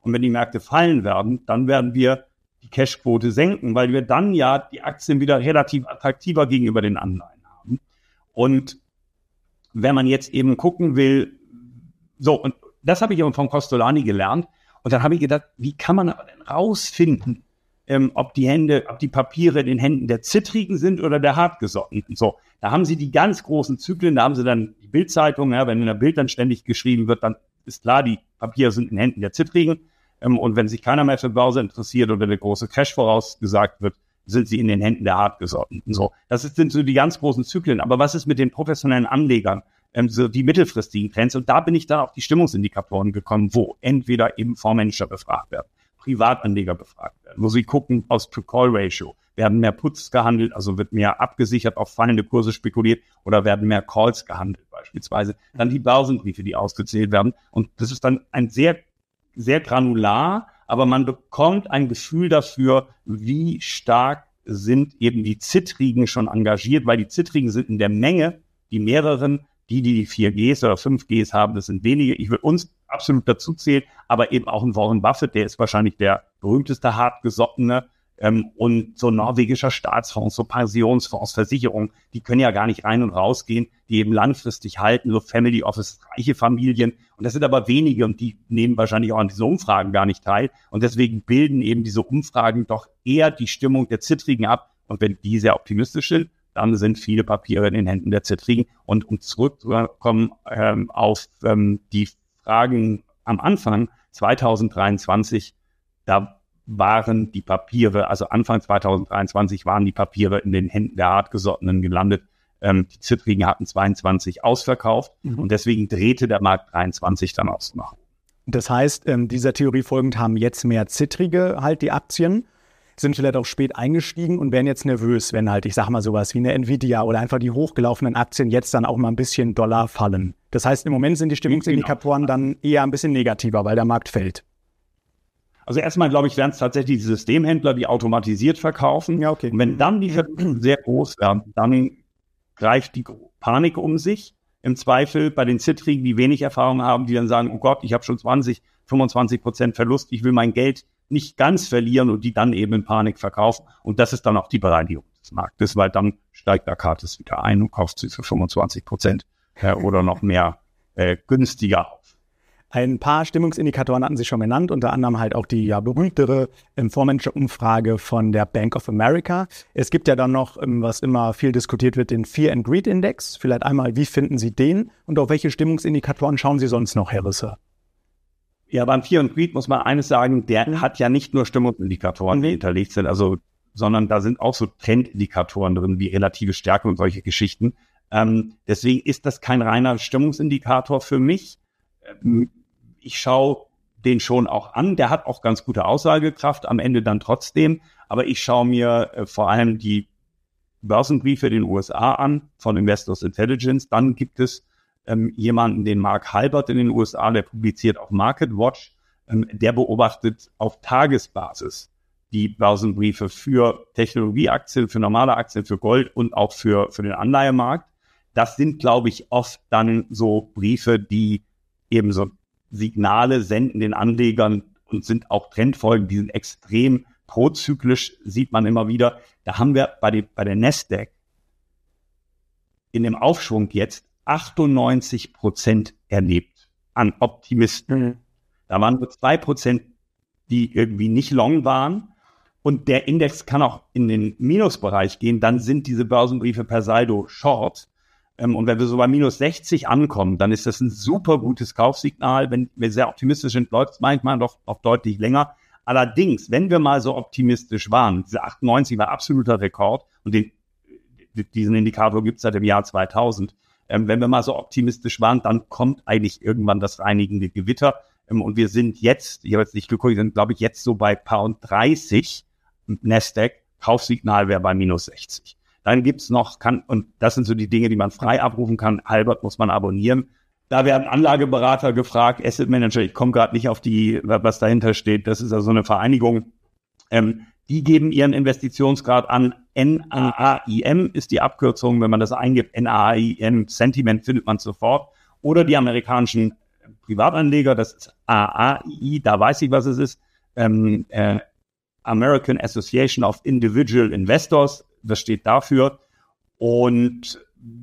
Und wenn die Märkte fallen werden, dann werden wir die Cashquote senken, weil wir dann ja die Aktien wieder relativ attraktiver gegenüber den Anleihen haben. Und wenn man jetzt eben gucken will, so, und das habe ich eben von Kostolani gelernt. Und dann habe ich gedacht, wie kann man aber denn rausfinden, ähm, ob die Hände, ob die Papiere in den Händen der Zittrigen sind oder der Hartgesottenen. So, da haben sie die ganz großen Zyklen, da haben sie dann die Bildzeitung, ja, wenn in der Bild dann ständig geschrieben wird, dann ist klar, die Papiere sind in den Händen der Zittrigen. Ähm, und wenn sich keiner mehr für Börse interessiert oder der große Crash vorausgesagt wird, sind sie in den Händen der Hartgesottenen. So, das ist, sind so die ganz großen Zyklen. Aber was ist mit den professionellen Anlegern? Ähm, so die mittelfristigen Trends. Und da bin ich dann auf die Stimmungsindikatoren gekommen, wo entweder eben Fondsmanager befragt werden, Privatanleger befragt werden, wo sie gucken aus To-Call-Ratio. Werden mehr Puts gehandelt, also wird mehr abgesichert, auf fallende Kurse spekuliert oder werden mehr Calls gehandelt beispielsweise. Dann die Börsenbriefe, die ausgezählt werden. Und das ist dann ein sehr, sehr granular, aber man bekommt ein Gefühl dafür, wie stark sind eben die Zittrigen schon engagiert, weil die Zittrigen sind in der Menge, die mehreren, die, die die vier Gs oder fünf Gs haben, das sind wenige. Ich würde uns absolut dazu zählen, aber eben auch ein Warren Buffett, der ist wahrscheinlich der berühmteste Hartgesottene. Ähm, und so norwegischer Staatsfonds, so Pensionsfonds, Versicherungen, die können ja gar nicht rein und rausgehen, die eben langfristig halten, so Family Office, reiche Familien. Und das sind aber wenige und die nehmen wahrscheinlich auch an diesen Umfragen gar nicht teil. Und deswegen bilden eben diese Umfragen doch eher die Stimmung der Zittrigen ab. Und wenn die sehr optimistisch sind, dann sind viele Papiere in den Händen der Zittrigen. Und um zurückzukommen ähm, auf ähm, die Fragen am Anfang, zwanzig dreiundzwanzig, da waren die Papiere, also Anfang zwanzig dreiundzwanzig waren die Papiere in den Händen der Hartgesottenen gelandet. Ähm, die Zittrigen hatten zweiundzwanzig ausverkauft mhm. und deswegen drehte der Markt dreiundzwanzig dann aus nach. Das heißt, ähm, dieser Theorie folgend haben jetzt mehr Zittrige halt die Aktien, sind vielleicht auch spät eingestiegen und werden jetzt nervös, wenn halt, ich sag mal sowas wie eine Nvidia oder einfach die hochgelaufenen Aktien jetzt dann auch mal ein bisschen Dollar fallen. Das heißt, im Moment sind die Stimmungsindikatoren genau. dann eher ein bisschen negativer, weil der Markt fällt. Also erstmal, glaube ich, werden es tatsächlich die Systemhändler, die automatisiert verkaufen. Ja, okay. Und wenn dann die Verluste sehr groß werden, dann greift die Panik um sich. Im Zweifel bei den Zittrigen, die wenig Erfahrung haben, die dann sagen, oh Gott, ich habe schon zwanzig, fünfundzwanzig Prozent Verlust, ich will mein Geld nicht ganz verlieren und die dann eben in Panik verkaufen. Und das ist dann auch die Bereinigung des Marktes, weil dann steigt Akatis wieder ein und kauft sie für fünfundzwanzig Prozent äh, oder noch mehr äh, günstiger auf. Ein paar Stimmungsindikatoren hatten Sie schon genannt, unter anderem halt auch die ja berühmtere ähm, Fondsmanager-Umfrage von der Bank of America. Es gibt ja dann noch, ähm, was immer viel diskutiert wird, den Fear and Greed Index. Vielleicht einmal, wie finden Sie den und auf welche Stimmungsindikatoren schauen Sie sonst noch, Herr Risse? Ja, beim Fear and Greed muss man eines sagen, der mhm. hat ja nicht nur Stimmungsindikatoren, die mhm. hinterlegt sind, also, sondern da sind auch so Trendindikatoren drin, wie relative Stärke und solche Geschichten. Ähm, deswegen ist das kein reiner Stimmungsindikator für mich. Ähm, ich schaue den schon auch an, der hat auch ganz gute Aussagekraft am Ende dann trotzdem, aber ich schaue mir äh, vor allem die Börsenbriefe in den U S A an von Investors Intelligence. Dann gibt es ähm, jemanden, den Mark Halbert in den U S A, der publiziert auf Market Watch, ähm, der beobachtet auf Tagesbasis die Börsenbriefe für Technologieaktien, für normale Aktien, für Gold und auch für, für den Anleihemarkt. Das sind, glaube ich, oft dann so Briefe, die eben so Signale senden den Anlegern und sind auch Trendfolgen, die sind extrem prozyklisch, sieht man immer wieder. Da haben wir bei, die, bei der Nasdaq in dem Aufschwung jetzt achtundneunzig Prozent erlebt an Optimisten. Mhm. Da waren nur zwei Prozent, die irgendwie nicht long waren. Und der Index kann auch in den Minusbereich gehen. Dann sind diese Börsenbriefe per Saldo short. Und wenn wir so bei minus sechzig ankommen, dann ist das ein super gutes Kaufsignal. Wenn wir sehr optimistisch sind, läuft es manchmal doch auch deutlich länger. Allerdings, wenn wir mal so optimistisch waren, diese achtundneunzig war absoluter Rekord und den, diesen Indikator gibt es seit dem Jahr zweitausend. Ähm, wenn wir mal so optimistisch waren, dann kommt eigentlich irgendwann das reinigende Gewitter. Ähm, und wir sind jetzt, ich habe jetzt nicht geguckt, wir sind, glaube ich, jetzt so bei Pound dreißig, Nasdaq, Kaufsignal wäre bei minus sechzig. Dann gibt's noch, kann, und das sind so die Dinge, die man frei abrufen kann. Halbert muss man abonnieren. Da werden Anlageberater gefragt, Asset Manager, ich komme gerade nicht auf die, was dahinter steht. Das ist also eine Vereinigung. Ähm, die geben ihren Investitionsgrad an. N A A I M ist die Abkürzung. Wenn man das eingibt, N A A I M, Sentiment, findet man sofort. Oder die amerikanischen Privatanleger, das ist A A I I, da weiß ich, was es ist, ähm, äh, American Association of Individual Investors, das steht dafür. Und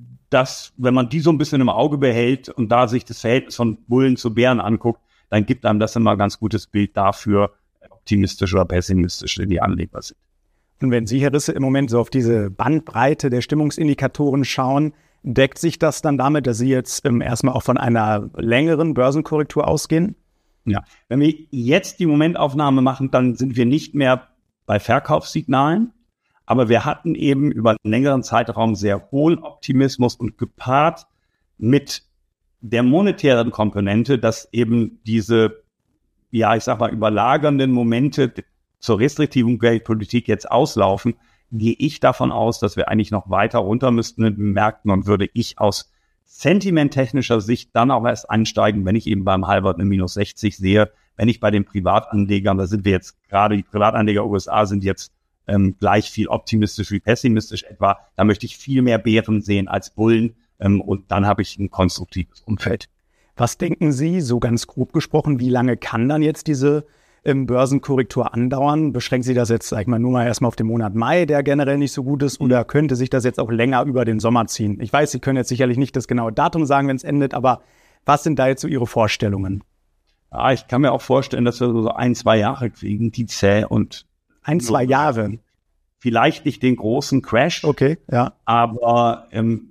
das, wenn man die so ein bisschen im Auge behält und da sich das Verhältnis von Bullen zu Bären anguckt, dann gibt einem das immer ein ganz gutes Bild dafür, optimistisch oder pessimistisch die Anleger sind. Und wenn Sie, Herr Risse, im Moment so auf diese Bandbreite der Stimmungsindikatoren schauen, deckt sich das dann damit, dass Sie jetzt ähm, erstmal auch von einer längeren Börsenkorrektur ausgehen? Ja, wenn wir jetzt die Momentaufnahme machen, dann sind wir nicht mehr bei Verkaufssignalen, aber wir hatten eben über einen längeren Zeitraum sehr hohen Optimismus und gepaart mit der monetären Komponente, dass eben diese, ja, ich sag mal, überlagernden Momente zur restriktiven Geldpolitik jetzt auslaufen, gehe ich davon aus, dass wir eigentlich noch weiter runter müssten in den Märkten und würde ich aus sentimenttechnischer Sicht dann auch erst einsteigen, wenn ich eben beim Halbert eine minus sechzig sehe, wenn ich bei den Privatanlegern, da sind wir jetzt gerade, die Privatanleger U S A sind jetzt ähm, gleich viel optimistisch wie pessimistisch etwa, da möchte ich viel mehr Bären sehen als Bullen ähm, und dann habe ich ein konstruktives Umfeld. Was denken Sie, so ganz grob gesprochen, wie lange kann dann jetzt diese ähm, Börsenkorrektur andauern? Beschränkt Sie das jetzt, sag ich mal, nur mal erstmal auf den Monat Mai, der generell nicht so gut ist, oder könnte sich das jetzt auch länger über den Sommer ziehen? Ich weiß, Sie können jetzt sicherlich nicht das genaue Datum sagen, wenn es endet, aber was sind da jetzt so Ihre Vorstellungen? Ja, ich kann mir auch vorstellen, dass wir so ein, zwei Jahre kriegen, die zäh und ein, zwei Jahre. Vielleicht nicht den großen Crash. Okay, ja. Aber ähm,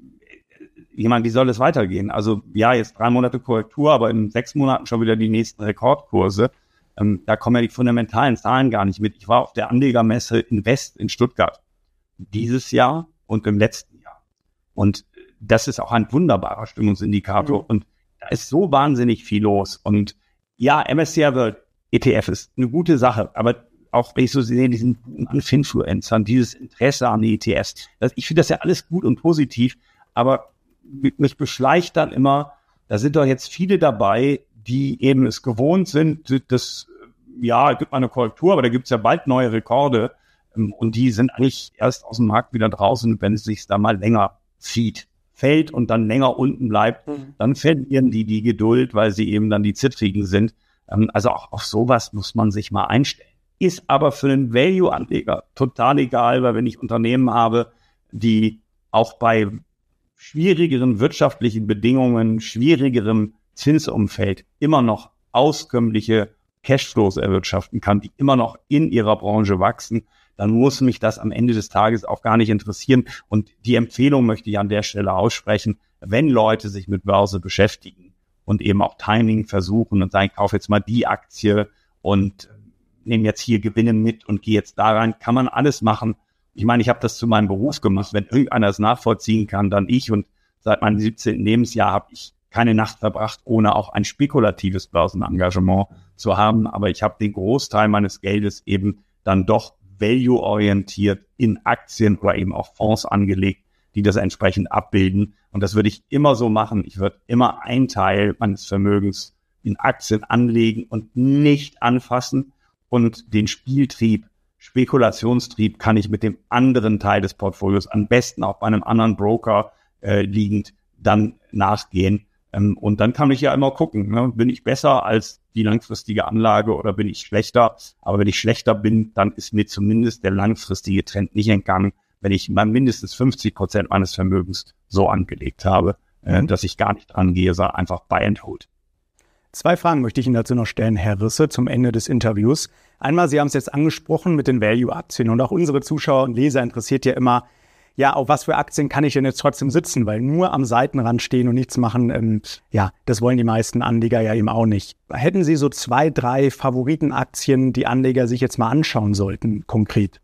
ich meine, wie soll es weitergehen? Also ja, jetzt drei Monate Korrektur, aber in sechs Monaten schon wieder die nächsten Rekordkurse. Ähm, da kommen ja die fundamentalen Zahlen gar nicht mit. Ich war auf der Anlegermesse Invest in Stuttgart dieses Jahr und im letzten Jahr. Und das ist auch ein wunderbarer Stimmungsindikator. Mhm. Und da ist so wahnsinnig viel los. Und ja, M S C I World E T F ist eine gute Sache, aber auch wenn ich so sehe, diesen an Finfluencern, dieses Interesse an die E T Fs, das, ich finde das ja alles gut und positiv, aber mich beschleicht dann immer, da sind doch jetzt viele dabei, die eben es gewohnt sind, das, ja, es gibt mal eine Korrektur, aber da gibt es ja bald neue Rekorde und die sind eigentlich erst aus dem Markt wieder draußen, wenn es sich da mal länger zieht, fällt und dann länger unten bleibt, mhm. dann verlieren die die Geduld, weil sie eben dann die Zittrigen sind. Also auch auf sowas muss man sich mal einstellen. Ist aber für den Value-Anleger total egal, weil wenn ich Unternehmen habe, die auch bei schwierigeren wirtschaftlichen Bedingungen, schwierigerem Zinsumfeld immer noch auskömmliche Cashflows erwirtschaften kann, die immer noch in ihrer Branche wachsen, dann muss mich das am Ende des Tages auch gar nicht interessieren. Und die Empfehlung möchte ich an der Stelle aussprechen, wenn Leute sich mit Börse beschäftigen und eben auch Timing versuchen und sagen, ich kaufe jetzt mal die Aktie und nehme jetzt hier Gewinne mit und gehe jetzt da rein, kann man alles machen. Ich meine, ich habe das zu meinem Beruf gemacht. Wenn irgendeiner es nachvollziehen kann, dann ich. Und seit meinem siebzehnten Lebensjahr habe ich keine Nacht verbracht, ohne auch ein spekulatives Börsenengagement zu haben. Aber ich habe den Großteil meines Geldes eben dann doch value-orientiert in Aktien oder eben auch Fonds angelegt, die das entsprechend abbilden. Und das würde ich immer so machen. Ich würde immer einen Teil meines Vermögens in Aktien anlegen und nicht anfassen. Und den Spieltrieb, Spekulationstrieb kann ich mit dem anderen Teil des Portfolios, am besten auch bei einem anderen Broker äh, liegend, dann nachgehen. Ähm, und dann kann ich ja immer gucken, ne? Bin ich besser als die langfristige Anlage oder bin ich schlechter? Aber wenn ich schlechter bin, dann ist mir zumindest der langfristige Trend nicht entgangen, wenn ich mal mindestens fünfzig Prozent meines Vermögens so angelegt habe, äh, mhm. dass ich gar nicht dran gehe, sondern einfach buy and hold. Zwei Fragen möchte ich Ihnen dazu noch stellen, Herr Risse, zum Ende des Interviews. Einmal, Sie haben es jetzt angesprochen mit den Value-Aktien und auch unsere Zuschauer und Leser interessiert ja immer, ja, auf was für Aktien kann ich denn jetzt trotzdem sitzen, weil nur am Seitenrand stehen und nichts machen, ähm, ja, das wollen die meisten Anleger ja eben auch nicht. Hätten Sie so zwei, drei Favoritenaktien, die Anleger sich jetzt mal anschauen sollten, konkret?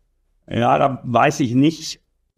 Ja, da weiß ich nicht,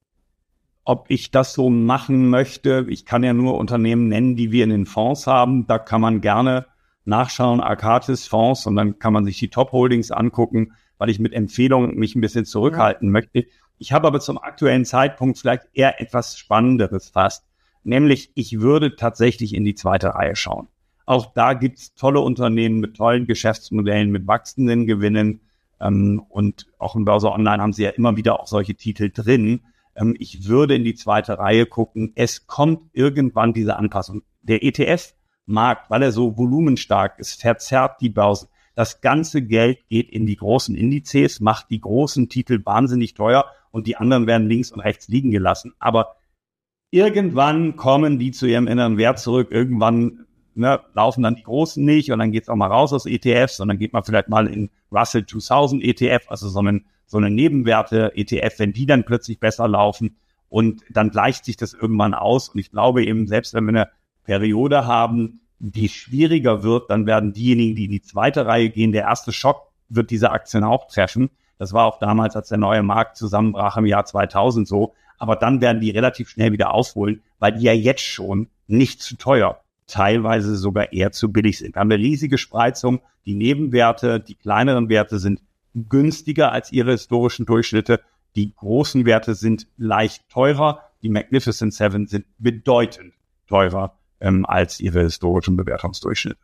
ob ich das so machen möchte. Ich kann ja nur Unternehmen nennen, die wir in den Fonds haben. Da kann man gerne nachschauen, Arcatis Fonds, und dann kann man sich die Top-Holdings angucken, weil ich mit Empfehlungen mich ein bisschen zurückhalten ja. möchte. Ich habe aber zum aktuellen Zeitpunkt vielleicht eher etwas Spannenderes fast, nämlich ich würde tatsächlich in die zweite Reihe schauen. Auch da gibt es tolle Unternehmen mit tollen Geschäftsmodellen, mit wachsenden Gewinnen, ähm, und auch in Börse Online haben sie ja immer wieder auch solche Titel drin. Ähm, ich würde in die zweite Reihe gucken. Es kommt irgendwann diese Anpassung. Der E T F Markt, weil er so volumenstark ist, verzerrt die Börsen. Das ganze Geld geht in die großen Indizes, macht die großen Titel wahnsinnig teuer und die anderen werden links und rechts liegen gelassen. Aber irgendwann kommen die zu ihrem inneren Wert zurück. Irgendwann ne, laufen dann die Großen nicht und dann geht's auch mal raus aus E T Fs und dann geht man vielleicht mal in Russell zweitausend E T F, also so einen, so eine Nebenwerte-E T F, wenn die dann plötzlich besser laufen und dann gleicht sich das irgendwann aus. Und ich glaube eben, selbst wenn wir eine Periode haben, die schwieriger wird, dann werden diejenigen, die in die zweite Reihe gehen, der erste Schock wird diese Aktien auch treffen. Das war auch damals, als der neue Markt zusammenbrach im Jahr zweitausend so. Aber dann werden die relativ schnell wieder aufholen, weil die ja jetzt schon nicht zu teuer, teilweise sogar eher zu billig sind. Wir haben eine riesige Spreizung. Die Nebenwerte, die kleineren Werte sind günstiger als ihre historischen Durchschnitte. Die großen Werte sind leicht teurer. Die Magnificent Seven sind bedeutend teurer ähm, als ihre historischen Bewertungsdurchschnitte.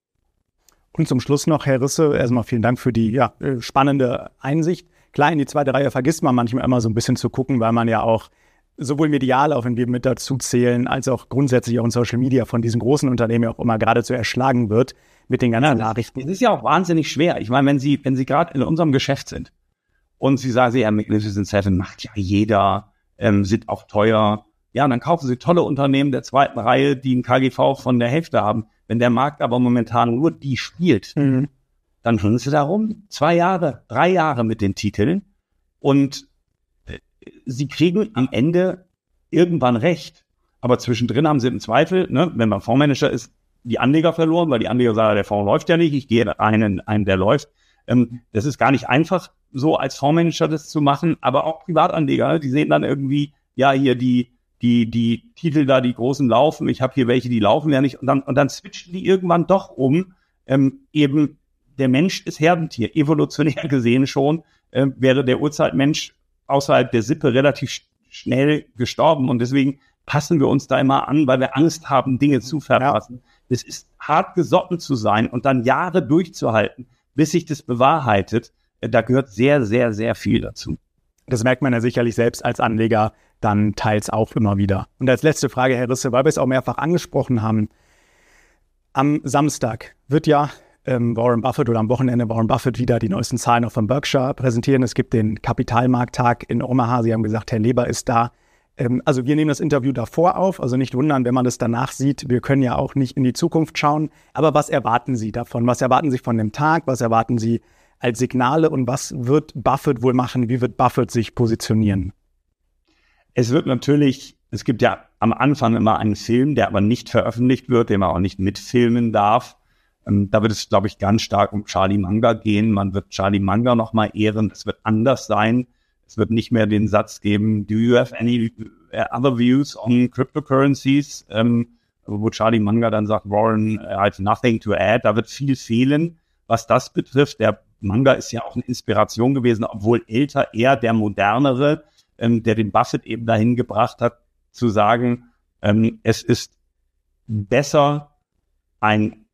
Und zum Schluss noch, Herr Risse, erstmal vielen Dank für die ja, spannende Einsicht. Klar, in die zweite Reihe vergisst man manchmal immer so ein bisschen zu gucken, weil man ja auch sowohl medial, auch wenn wir mit dazu zählen, als auch grundsätzlich auch in Social Media von diesen großen Unternehmen ja auch immer geradezu erschlagen wird mit den ganzen ja, Nachrichten. Es ist ja auch wahnsinnig schwer. Ich meine, wenn Sie, wenn Sie gerade in unserem Geschäft sind und Sie sagen, Sie, ja, Magnificent Seven macht ja jeder, ähm, sind auch teuer. Ja, und dann kaufen Sie tolle Unternehmen der zweiten Reihe, die ein K G V von der Hälfte haben. Wenn der Markt aber momentan nur die spielt, mhm. dann hören Sie darum zwei Jahre, drei Jahre mit den Titeln und äh, Sie kriegen am Ende irgendwann recht. Aber zwischendrin haben Sie im Zweifel, ne, wenn man Fondsmanager ist, die Anleger verloren, weil die Anleger sagen, der Fonds läuft ja nicht, ich gehe rein in einen, der läuft. Ähm, das ist gar nicht einfach, so als Fondsmanager das zu machen, aber auch Privatanleger, die sehen dann irgendwie, ja, hier die die die Titel da, die großen laufen, ich habe hier welche, die laufen ja nicht und dann und dann switchen die irgendwann doch um. Ähm, eben der Mensch ist Herdentier, evolutionär gesehen schon, äh, wäre der Urzeitmensch außerhalb der Sippe relativ sch- schnell gestorben und deswegen passen wir uns da immer an, weil wir Angst haben, Dinge zu verpassen. Ja. Es ist hart gesotten zu sein und dann Jahre durchzuhalten, bis sich das bewahrheitet. Äh, da gehört sehr, sehr, sehr viel dazu. Das merkt man ja sicherlich selbst als Anleger dann teils auch immer wieder. Und als letzte Frage, Herr Risse, weil wir es auch mehrfach angesprochen haben. Am Samstag wird ja ähm, Warren Buffett oder am Wochenende Warren Buffett wieder die neuesten Zahlen auch von Berkshire präsentieren. Es gibt den Kapitalmarkttag in Omaha. Sie haben gesagt, Herr Leber ist da. Ähm, also wir nehmen das Interview davor auf. Also nicht wundern, wenn man das danach sieht. Wir können ja auch nicht in die Zukunft schauen. Aber was erwarten Sie davon? Was erwarten Sie von dem Tag? Was erwarten Sie als Signale? Und was wird Buffett wohl machen? Wie wird Buffett sich positionieren? Es wird natürlich, es gibt ja am Anfang immer einen Film, der aber nicht veröffentlicht wird, den man auch nicht mitfilmen darf. Ähm, da wird es, glaube ich, ganz stark um Charlie Munger gehen. Man wird Charlie Munger nochmal ehren. Es wird anders sein. Es wird nicht mehr den Satz geben, do you have any other views on cryptocurrencies? Ähm, wo Charlie Munger dann sagt, Warren, I have nothing to add. Da wird viel fehlen, was das betrifft. Der Munger ist ja auch eine Inspiration gewesen, obwohl älter, eher der modernere, ähm, der den Buffett eben dahin gebracht hat, zu sagen, ähm, es ist besser, ein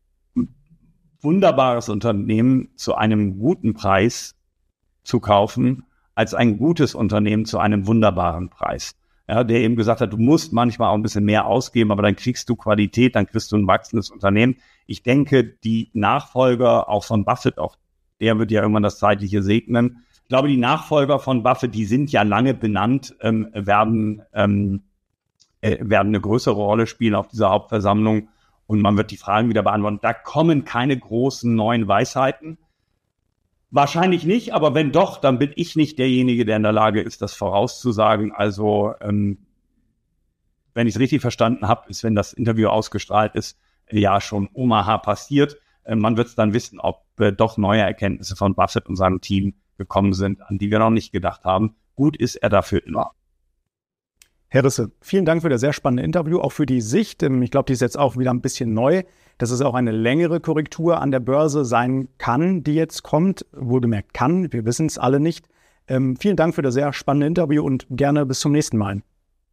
wunderbares Unternehmen zu einem guten Preis zu kaufen, als ein gutes Unternehmen zu einem wunderbaren Preis. Ja, der eben gesagt hat, du musst manchmal auch ein bisschen mehr ausgeben, aber dann kriegst du Qualität, dann kriegst du ein wachsendes Unternehmen. Ich denke, die Nachfolger auch von Buffett, auch der wird ja irgendwann das Zeitliche segnen. Ich glaube, die Nachfolger von Buffett, die sind ja lange benannt, ähm, werden, ähm, äh, werden eine größere Rolle spielen auf dieser Hauptversammlung und man wird die Fragen wieder beantworten. Da kommen keine großen neuen Weisheiten. Wahrscheinlich nicht, aber wenn doch, dann bin ich nicht derjenige, der in der Lage ist, das vorauszusagen. Also, ähm, wenn ich es richtig verstanden habe, ist, wenn das Interview ausgestrahlt ist, ja schon Omaha passiert. Äh, man wird es dann wissen, ob äh, doch neue Erkenntnisse von Buffett und seinem Team gekommen sind, an die wir noch nicht gedacht haben. Gut ist er dafür immer. Herr Risse, vielen Dank für das sehr spannende Interview, auch für die Sicht. Ich glaube, die ist jetzt auch wieder ein bisschen neu, dass es auch eine längere Korrektur an der Börse sein kann, die jetzt kommt. Wohlgemerkt kann, wir wissen es alle nicht. Ähm, vielen Dank für das sehr spannende Interview und gerne bis zum nächsten Mal.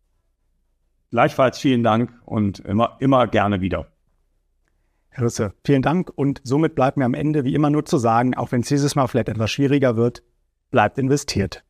Gleichfalls vielen Dank und immer, immer gerne wieder. Herr Risse, vielen Dank und somit bleibt mir am Ende wie immer nur zu sagen, auch wenn es dieses Mal vielleicht etwas schwieriger wird, bleibt investiert.